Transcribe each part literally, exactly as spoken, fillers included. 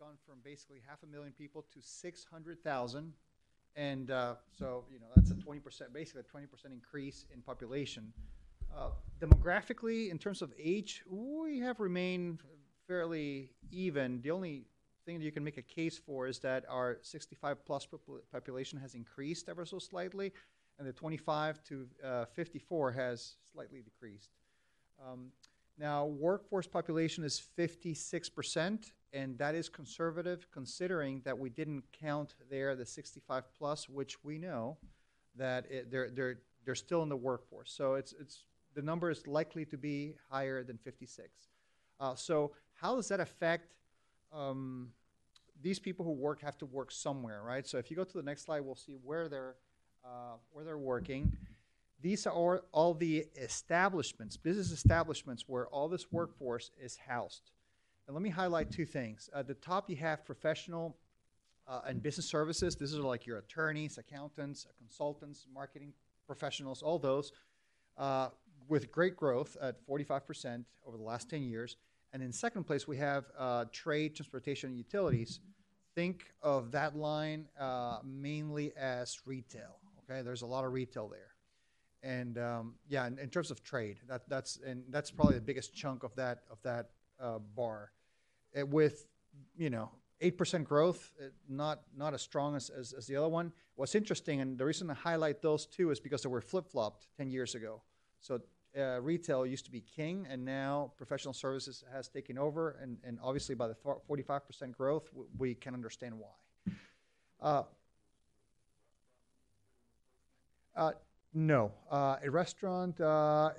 gone from basically half a million people to six hundred thousand. And uh, so, you know, that's a twenty percent, basically a twenty percent increase in population. Uh, demographically, in terms of age, we have remained fairly even. The only thing that you can make a case for is that our sixty-five plus population has increased ever so slightly, and the twenty-five to fifty-four has slightly decreased. Um, now, workforce population is fifty-six percent, and that is conservative considering that we didn't count there the sixty-five plus, which we know that it, they're, they're, they're still in the workforce. So it's, it's, the number is likely to be higher than fifty-six. Uh, so how does that affect um, these people who work have to work somewhere, right? So if you go to the next slide, we'll see where they're, uh, where they're working. These are all the establishments, business establishments where all this workforce is housed. And let me highlight two things. At the top, you have professional uh, and business services. This is like your attorneys, accountants, consultants, marketing professionals, all those, uh, with great growth at forty-five percent over the last ten years. And in second place, we have uh, trade, transportation, and utilities. Think of that line uh, mainly as retail. Okay, there's a lot of retail there. And um, yeah, in, in terms of trade, that, that's and that's probably the biggest chunk of that of that uh, bar. Uh, with you know eight percent growth, uh, not not as strong as, as as the other one. What's interesting, and the reason I highlight those two is because they were flip flopped ten years ago. So uh, retail used to be king, and now professional services has taken over. And and obviously by the forty-five percent growth, w- we can understand why. Uh, uh, No, uh, a restaurant uh,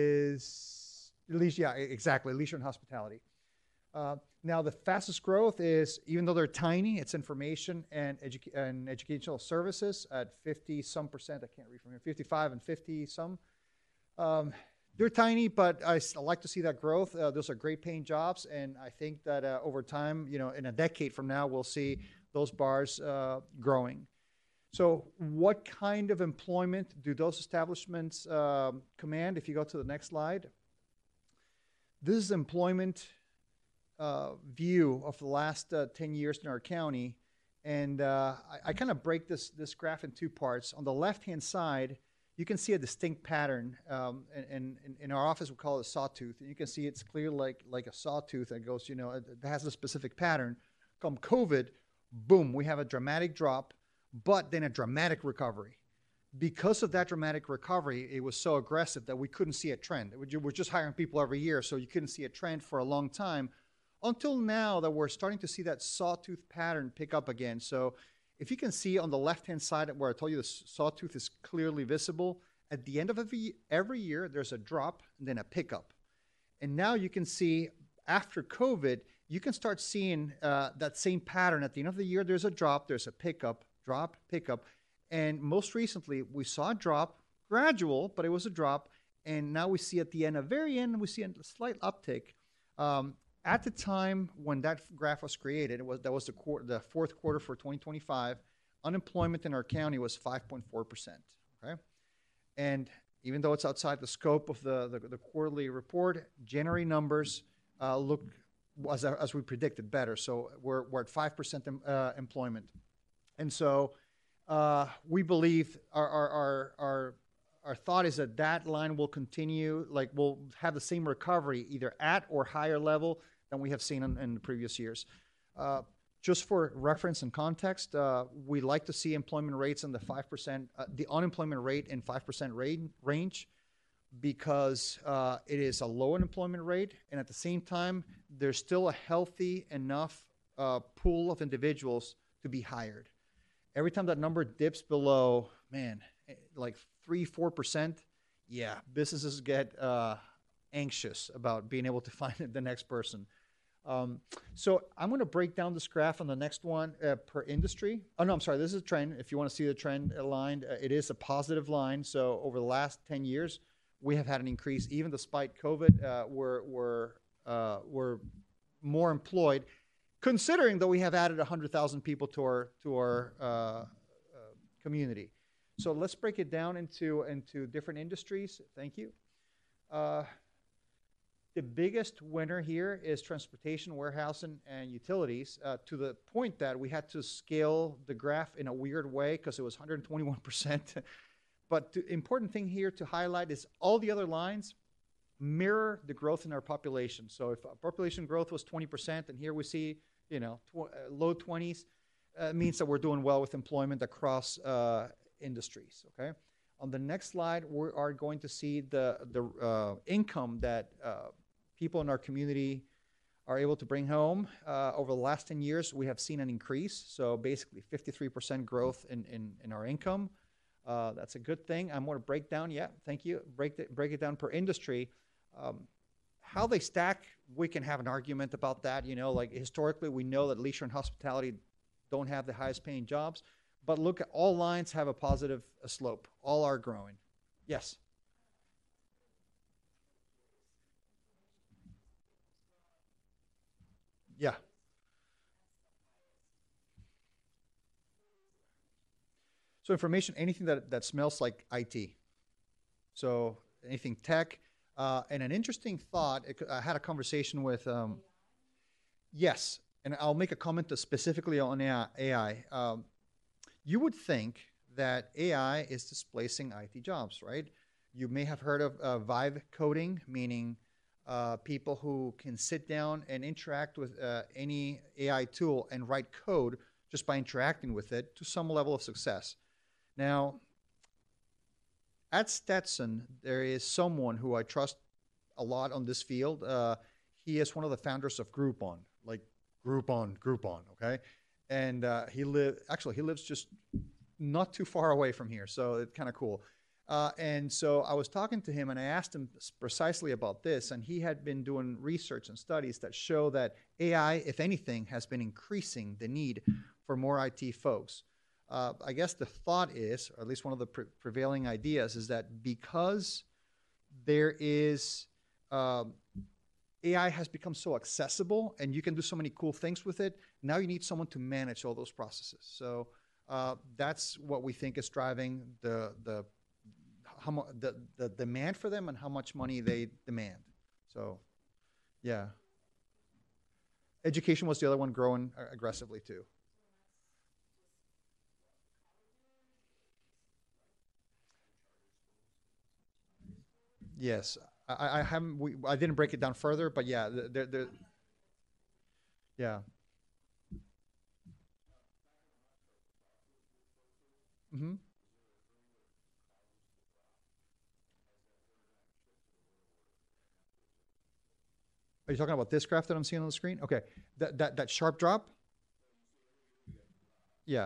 is leisure. Yeah, exactly, leisure and hospitality. Uh, now, the fastest growth is, even though they're tiny, it's information and, edu- and educational services at fifty some percent. I can't read from here. fifty-five and fifty some. Um, they're tiny, but I, s- I like to see that growth. Uh, those are great paying jobs, and I think that uh, over time, you know, in a decade from now, we'll see those bars uh, growing. So what kind of employment do those establishments um, command? If you go to the next slide, this is employment uh, view of the last uh, ten years in our county. And uh, I, I kind of break this, this graph in two parts. On the left-hand side, you can see a distinct pattern. Um, and, and in our office, we call it a sawtooth. And you can see it's clear like, like a sawtooth that goes, you know, it, it has a specific pattern. Come COVID, boom, we have a dramatic drop, but then a dramatic recovery. Because of that dramatic recovery, it was so aggressive that we couldn't see a trend. We're just hiring people every year, so you couldn't see a trend for a long time, until now that we're starting to see that sawtooth pattern pick up again. So if you can see on the left-hand side where I told you the sawtooth is clearly visible, at the end of every, every year, there's a drop and then a pickup. And now you can see after COVID, you can start seeing uh, that same pattern. At the end of the year, there's a drop, there's a pickup, drop, pickup. And most recently, we saw a drop, gradual, but it was a drop. And now we see at the end, a very end, we see a slight uptick. Um, at the time when that graph was created, it was that was the, quarter, the fourth quarter for twenty twenty-five, unemployment in our county was five point four percent, okay? And even though it's outside the scope of the, the, the quarterly report, January numbers uh, look, as, as we predicted, better. So we're, we're at five percent uh, employment. And so uh, we believe our, our, our, our, our thought is that that line will continue, like we'll have the same recovery either at or higher level than we have seen in, in the previous years. Uh, just for reference and context, uh, we like to see employment rates in the five percent, uh, the unemployment rate in five percent range, because uh, it is a low unemployment rate, and at the same time, there's still a healthy enough uh, pool of individuals to be hired. Every time that number dips below, man, like three, four percent, yeah, businesses get uh, anxious about being able to find the next person. Um, so I'm going to break down this graph on the next one uh, per industry. Oh, no, I'm sorry. This is a trend. If you want to see the trend aligned, uh, it is a positive line. So over the last ten years, we have had an increase. Even despite COVID, uh, we're, we're, uh, we're more employed, considering that we have added one hundred thousand people to our, to our uh, uh, community. So let's break it down into, into different industries. Thank you. Uh, the biggest winner here is transportation, warehousing, and utilities, uh, to the point that we had to scale the graph in a weird way because it was one hundred twenty-one percent. But the important thing here to highlight is all the other lines mirror the growth in our population. So if our population growth was twenty percent, and here we see, you know, tw- uh, low twenties, uh, means that we're doing well with employment across uh, industries, okay? On the next slide, we are going to see the, the uh, income that uh, people in our community are able to bring home. Uh, over the last ten years, we have seen an increase. So basically fifty-three percent growth in, in, in our income. Uh, that's a good thing. I'm going to break down, yeah, thank you, break, the, break it down per industry. Um, how they stack, we can have an argument about that. You know, like historically, we know that leisure and hospitality don't have the highest paying jobs. But look, at all lines have a positive uh, slope. All are growing. Yes? Yeah. So information, anything that, that smells like I T. So anything tech. Uh, and an interesting thought, it, I had a conversation with, um, yes, and I'll make a comment to specifically on A I. Um, you would think that A I is displacing I T jobs, right? You may have heard of uh, vibe coding, meaning uh, people who can sit down and interact with uh, any A I tool and write code just by interacting with it to some level of success. Now, at Stetson, there is someone who I trust a lot on this field. Uh, he is one of the founders of Groupon, like Groupon, Groupon, okay? And uh, he live actually he lives just not too far away from here, so it's kind of cool. Uh, and so I was talking to him, and I asked him precisely about this, and he had been doing research and studies that show that A I, if anything, has been increasing the need for more I T folks. Uh, I guess the thought is, or at least one of the pre- prevailing ideas, is that because there is um, A I has become so accessible and you can do so many cool things with it, now you need someone to manage all those processes. So uh, that's what we think is driving the the, how mu- the the demand for them and how much money they demand. So, yeah. Education was the other one growing uh, aggressively too. Yes, I, I haven't. We, I didn't break it down further, but yeah, there, there, yeah. Hmm. Are you talking about this graph that I'm seeing on the screen? Okay, that that that sharp drop. Yeah.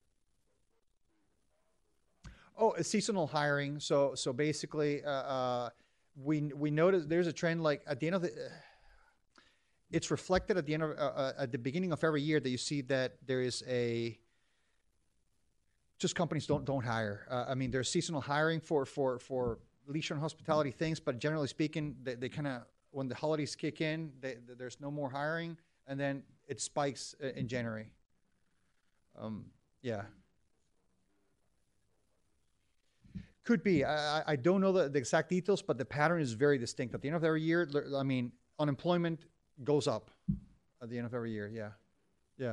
Oh, it's seasonal hiring. So so basically, uh, uh, we we notice there's a trend. Like at the end of the, it's reflected at the end of uh, uh, at the beginning of every year that you see that there is a just companies don't don't hire. Uh, I mean, there's seasonal hiring for for for leisure and hospitality things, but generally speaking, they, they kind of when the holidays kick in, they, there's no more hiring, and then it spikes uh, in January. Um, yeah, could be. I, I I don't know the, the exact details, but the pattern is very distinct. At the end of every year, I mean, unemployment goes up at the end of every year. Yeah, yeah,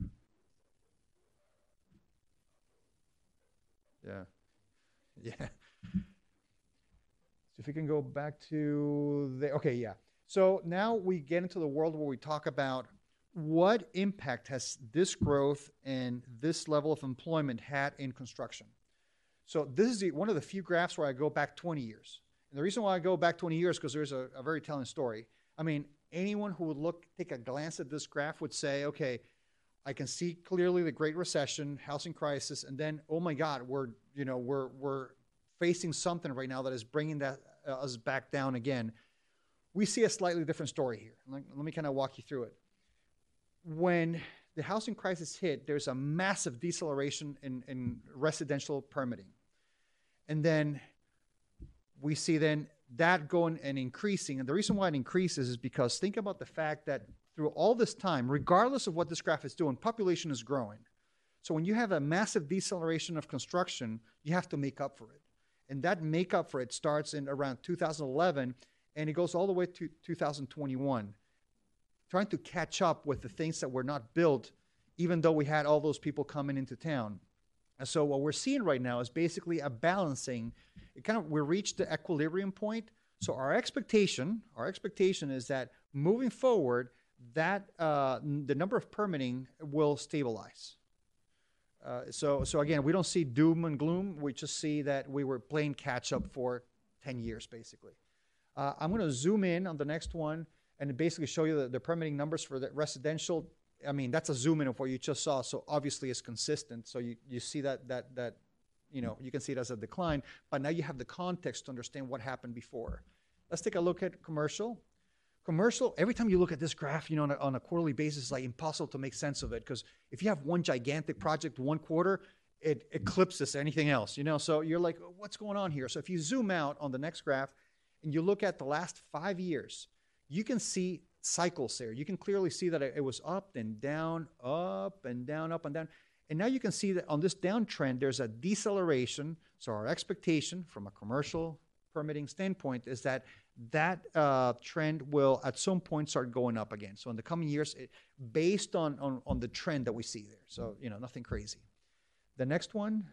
yeah, yeah. So if we can go back to the, okay, yeah. So now we get into the world where we talk about what impact has this growth and this level of employment had in construction. So this is the, one of the few graphs where I go back twenty years. And the reason why I go back twenty years because there's a, a very telling story. I mean, anyone who would look, take a glance at this graph would say, okay, I can see clearly the Great Recession, housing crisis, and then, oh my God, we're, you know, we're, we're facing something right now that is bringing that uh, us back down again. We see a slightly different story here. Let, let me kind of walk you through it. When the housing crisis hit, there's a massive deceleration in, in residential permitting. And then we see then that going and increasing. And the reason why it increases is because think about the fact that through all this time, regardless of what this graph is doing, population is growing. So when you have a massive deceleration of construction, you have to make up for it. And that make up for it starts in around two thousand eleven. and it goes all the way to two thousand twenty-one, trying to catch up with the things that were not built, even though we had all those people coming into town. And so what we're seeing right now is basically a balancing. It kind of, we reached the equilibrium point. So our expectation, our expectation is that moving forward, that uh, the number of permitting will stabilize. Uh, so, so again, we don't see doom and gloom. We just see that we were playing catch up for ten years, basically. Uh, I'm going to zoom in on the next one and basically show you the, the permitting numbers for the residential. I mean, that's a zoom in of what you just saw. So obviously it's consistent. So you, you see that, that, that, you know, you can see it as a decline, but now you have the context to understand what happened before. Let's take a look at commercial. Commercial, every time you look at this graph, you know, on a, on a quarterly basis, it's like impossible to make sense of it, because if you have one gigantic project one quarter, it eclipses anything else, you know? So you're like, what's going on here? So if you zoom out on the next graph and you look at the last five years, you can see cycles there. You can clearly see that it was up and down, up and down, up and down. And now you can see that on this downtrend, there's a deceleration. So our expectation from a commercial permitting standpoint is that that uh, trend will at some point start going up again. So in the coming years, it, based on, on, on the trend that we see there. So, you know, nothing crazy. The next one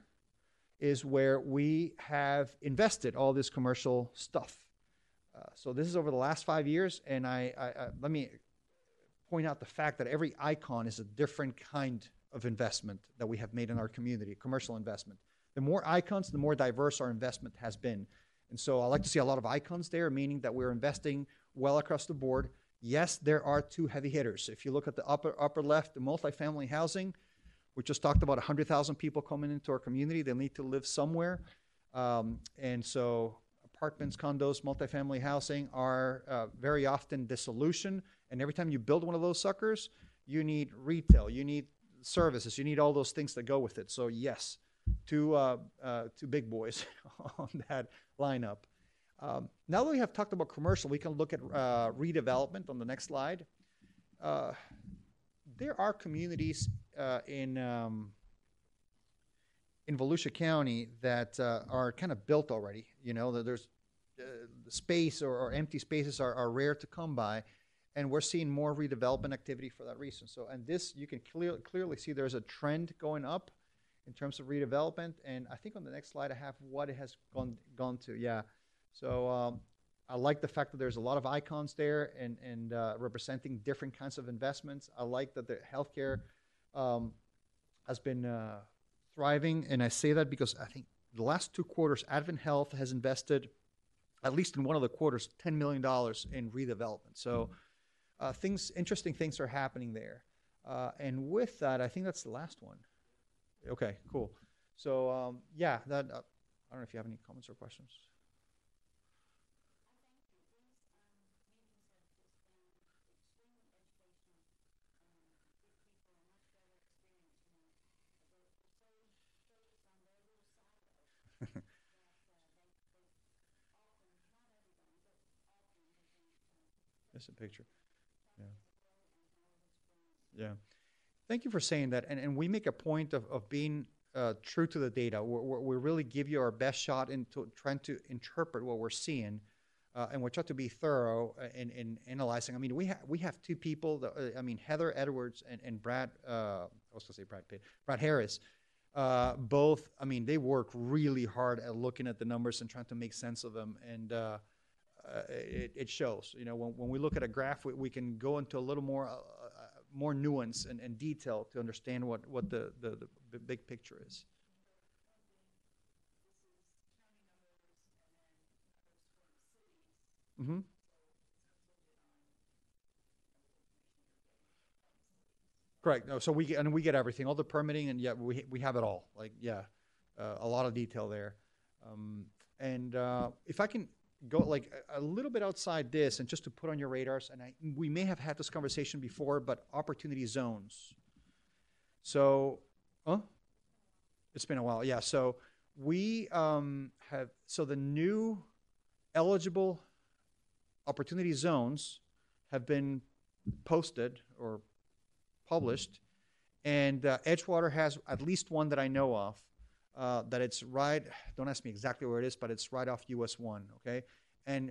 is where we have invested all this commercial stuff. Uh, so this is over the last five years, and I, I, I let me point out the fact that every icon is a different kind of investment that we have made in our community, commercial investment. The more icons, the more diverse our investment has been. And so I like to see a lot of icons there, meaning that we're investing well across the board. Yes, there are two heavy hitters. If you look at the upper upper left, the multifamily housing, we just talked about one hundred thousand people coming into our community. They need to live somewhere. Um, and so apartments, condos, multifamily housing are uh, very often the solution. And every time you build one of those suckers, you need retail, you need services, you need all those things that go with it. So yes, two, uh, uh, two big boys on that lineup. Um, now that we have talked about commercial, we can look at uh, redevelopment on the next slide. Uh, there are communities uh, in um, in Volusia County that uh, are kind of built already. You know, that there's uh, space or, or empty spaces are, are rare to come by, and we're seeing more redevelopment activity for that reason. So, and this you can clear, clearly see there's a trend going up in terms of redevelopment, and I think on the next slide I have what it has gone gone to. Yeah, so um, I like the fact that there's a lot of icons there and and uh, representing different kinds of investments. I like that the healthcare um, has been uh, thriving, and I say that because I think the last two quarters, Advent Health has invested, at least in one of the quarters, ten million dollars in redevelopment. So uh, things, interesting things are happening there. Uh, and with that, I think that's the last one. Okay, cool. So um, yeah, that uh, I don't know if you have any comments or questions. That's a picture. Yeah. Yeah. Thank you for saying that. And, and we make a point of, of being uh, true to the data. We're, we really give you our best shot into trying to interpret what we're seeing. Uh, and we try to be thorough in, in analyzing. I mean, we, ha- we have two people, that, uh, I mean, Heather Edwards and, and Brad, uh, I was going to say Brad Pitt, Brad Harris. Uh, both, I mean, they work really hard at looking at the numbers and trying to make sense of them. And uh, uh, it, it shows. You know, when, when we look at a graph, we, we can go into a little more uh, more nuance and, and detail to understand what, what the, the, the big picture is. Mm-hmm. Correct. No, so we get, and we get everything, all the permitting, and yeah, we we have it all. Like yeah, uh, a lot of detail there. Um, and uh, if I can go like a, a little bit outside this, and just to put on your radars, and I, we may have had this conversation before, but opportunity zones. So, huh? It's been a while. Yeah. So we um, have so the new eligible opportunity zones have been posted or published, and uh, Edgewater has at least one that I know of, uh, that it's right, don't ask me exactly where it is, but it's right off U S one, okay? And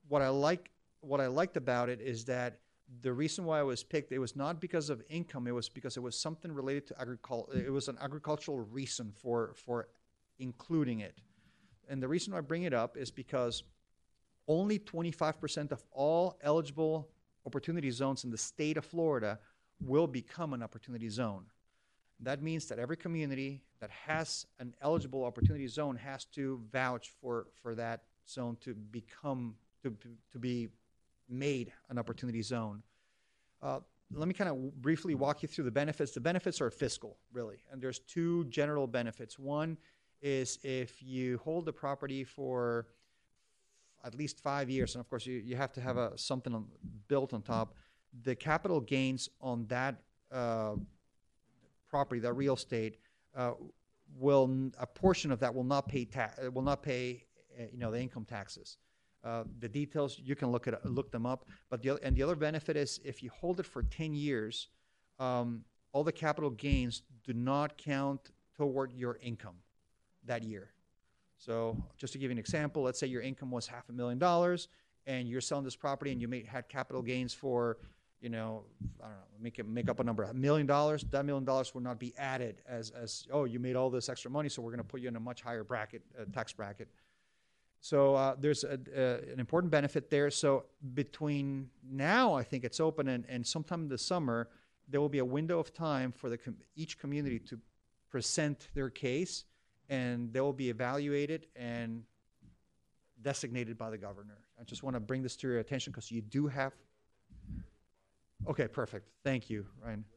what I like, what I liked about it is that the reason why it was picked, it was not because of income. It was because it was something related to agriculture. It was an agricultural reason for for including it. And the reason I bring it up is because only twenty-five percent of all eligible opportunity zones in the state of Florida will become an opportunity zone. That means that every community that has an eligible opportunity zone has to vouch for, for that zone to become, to, to be made an opportunity zone. Uh, let me kind of briefly walk you through the benefits. The benefits are fiscal, really, and there's two general benefits. One is if you hold the property for at least five years, and of course you, you have to have a, something on, built on top, the capital gains on that uh, property, that real estate, uh, will a portion of that will not pay tax, will not pay, uh, you know, the income taxes. Uh, the details you can look at look them up. But the and the other benefit is if you hold it for ten years, um, all the capital gains do not count toward your income that year. So just to give you an example, let's say your income was half a million dollars, and you're selling this property, and you made had capital gains for, you know, I don't know, make it, make up a number, a million dollars. That million dollars will not be added as as oh, you made all this extra money, so we're going to put you in a much higher bracket, uh, tax bracket. So uh, there's a, uh, an important benefit there. So between now, I think it's open, and, and sometime in the summer, there will be a window of time for the com each community to present their case, and they will be evaluated and designated by the governor. I just want to bring this to your attention because you do have. Okay, perfect. Thank you, Ryan.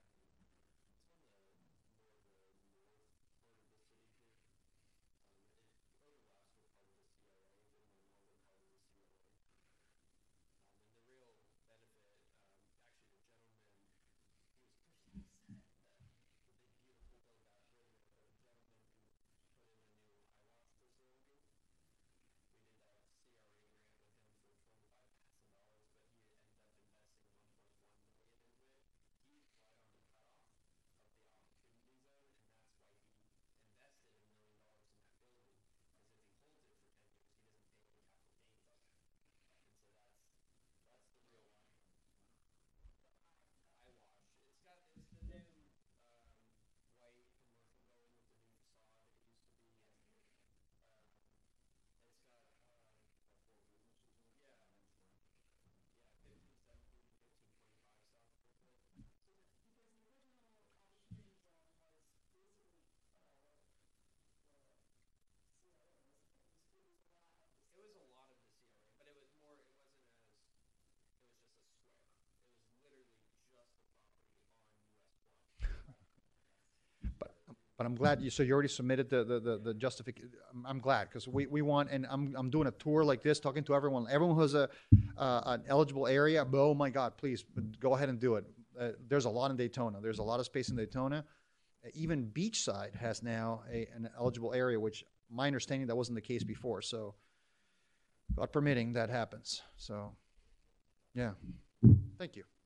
But but I'm glad you. So you already submitted the the the, the justification. I'm, I'm glad because we, we want, and I'm I'm doing a tour like this, talking to everyone. Everyone who has a uh, an eligible area. Oh my God, please go ahead and do it. Uh, there's a lot in Daytona. There's a lot of space in Daytona. Uh, even Beachside has now a, an eligible area, which my understanding that wasn't the case before. So God permitting, that happens. So yeah, thank you.